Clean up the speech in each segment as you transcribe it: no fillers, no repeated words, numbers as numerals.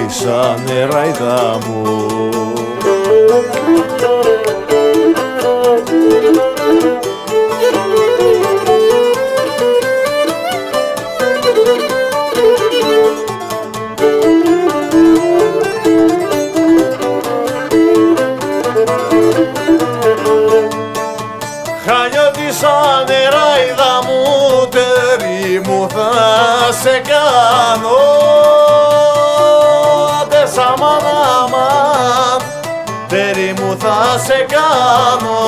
σαν νεραϊδά μου. Χανιώτη σαν νεραϊδά μου, τέρι μου θα σε κάνω. Αντες αμάν αμάν, τέρι μου θα σε κάνω.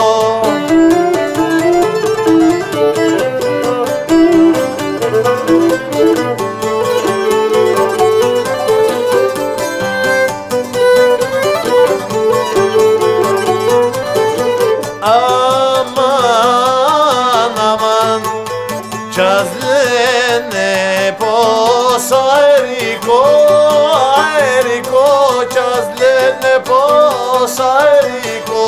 Κι ας λένε πως αερικό, αερικό, κι ας λένε πως αερικό.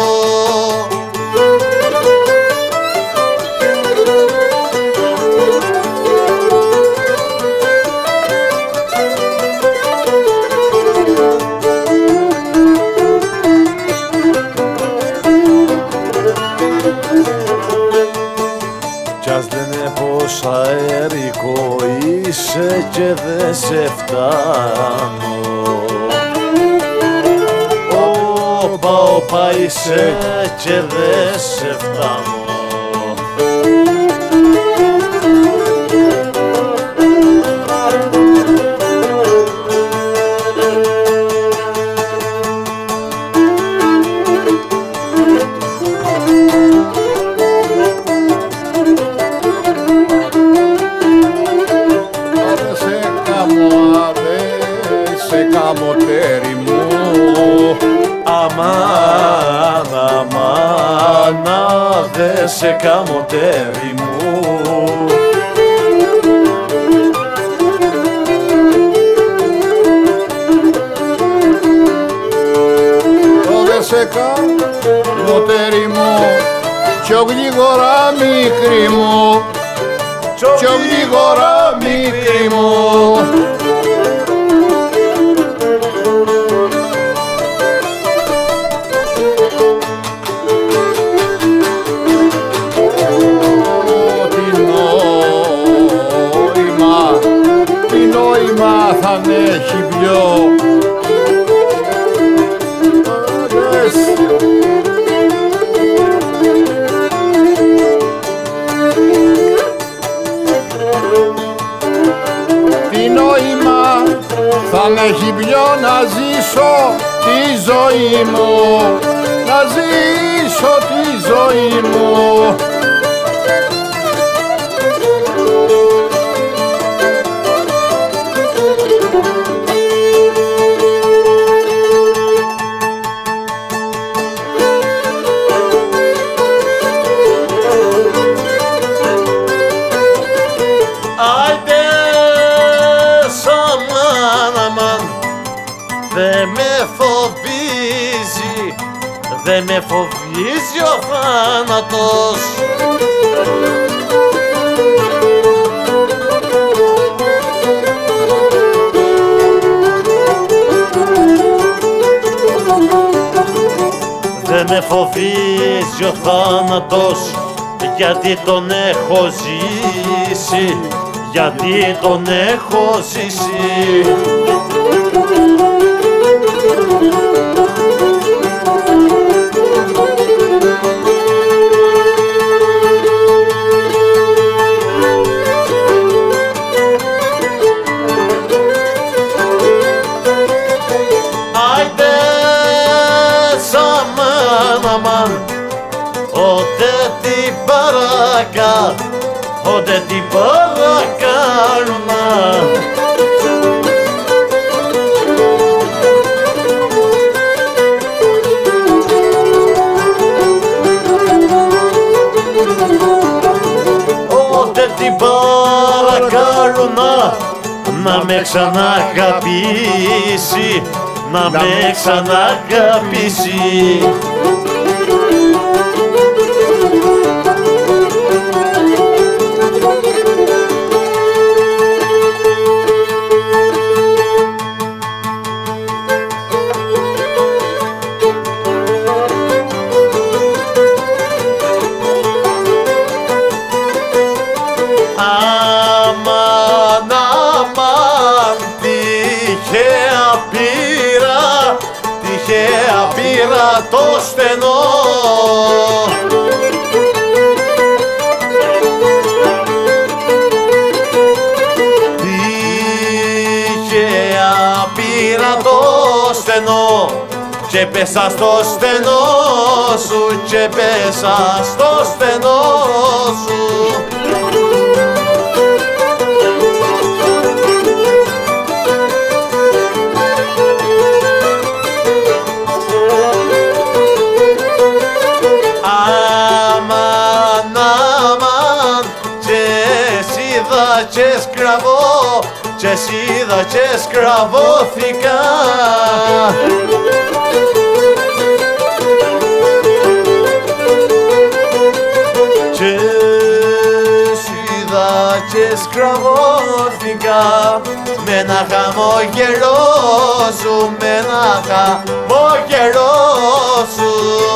Κι ας λένε πως αερικό είσαι και δε σε φτάνω. Όπα, όπα είσαι και δε σε φτάνω. Καμωτέρι μου, αμάν, αμάν, δε σε καμωτέρι μου. Δε σε καμωτέρι μου, πιο γλίγορα μικρή μου, πιο γλίγορα μικρή μου. Θα έχει πιο τι νόημα θα έχει πιο να ζήσω τη ζωή μου, να ζήσω τη ζωή μου. Δε με φοβίζει, δε με φοβίζει ο θάνατος. Δε με φοβίζει ο θάνατος, γιατί τον έχω ζήσει, γιατί τον έχω ζήσει. Ode την παρακά, ode την παρακάλωνα. Ode την παρακάλωνα, να με ξαναγαπήσει, να με ξαναγαπήσει. είχε απείρατο στενό. Είχε απείρατο στενό και πέσα στο στενό σου, και πέσα στο στενό σου. Αμάν, αμάν, και σίδα και σκραβώ, και σίδα και σκραβώθηκα. Και σίδα και σκραβώθηκα με ένα χαμόγελο σου, με ένα χαμόγελο σου.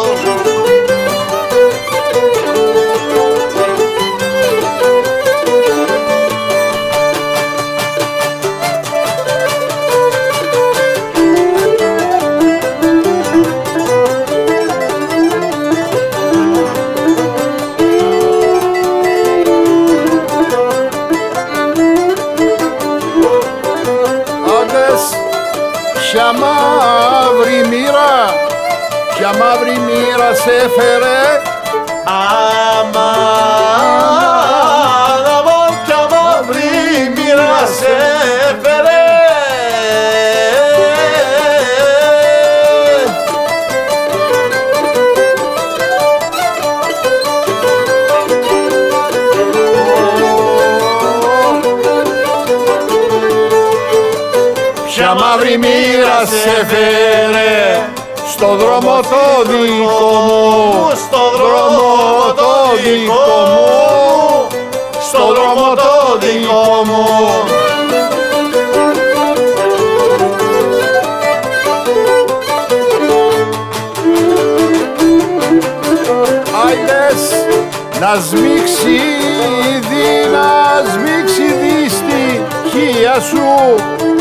Ποια μαύρη μοίρα, ποια μαύρη μοίρα σε έφερε. Αμάν, αμάν, ποια μαύρη μοίρα σε έφερε. Ποια μαύρη μοίρα σε φέρε στο δρόμο το δικό μου, στο δρόμο το δικό μου, στο δρόμο το δικό μου. Άιντες να σμίξει δι, να σμίξει δι στοιχεία σου.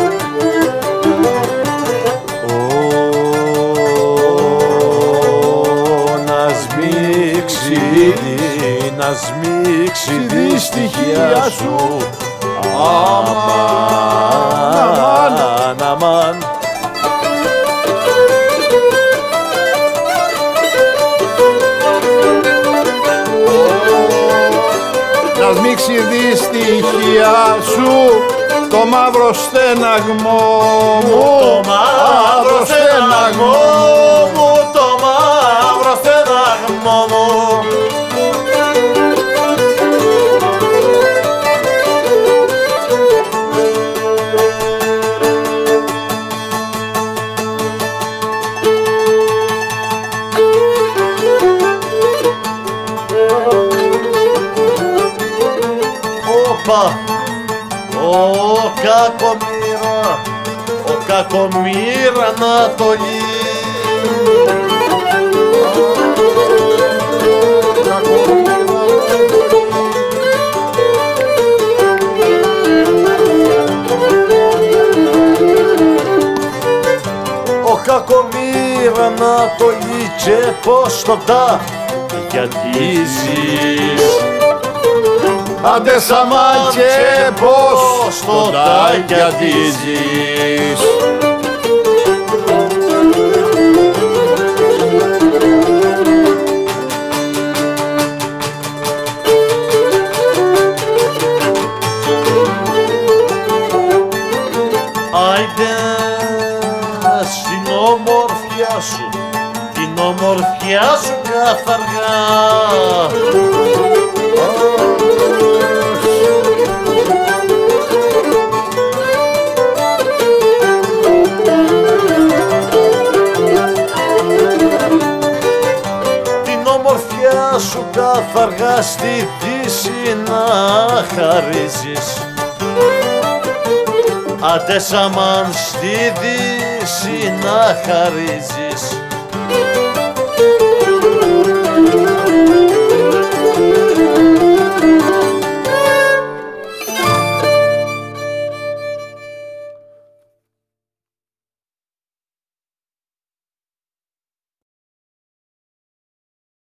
Να σμίξει δι στοιχεία σου. Αμάν, αμάν. Να σμίξει δι στοιχεία σου το μαύρο στέναγμό μου, το μαύρο στέναγμό μου, το μαύρο στέναγμό μου. Ο κακομοίρα, ο κακομοίρα Ανατολή. Ο κακομοίρα Ανατολή, και πως το τα γιατίζεις. Άντε σαμάν και πως το τα γιατίζεις. Άιντε στην ομορφιά σου, την ομορφιά σου καθαργά. Σου καθαργά στη δύση να χαρίζεις. Άντε σαμάν στη δύση να χαρίζεις.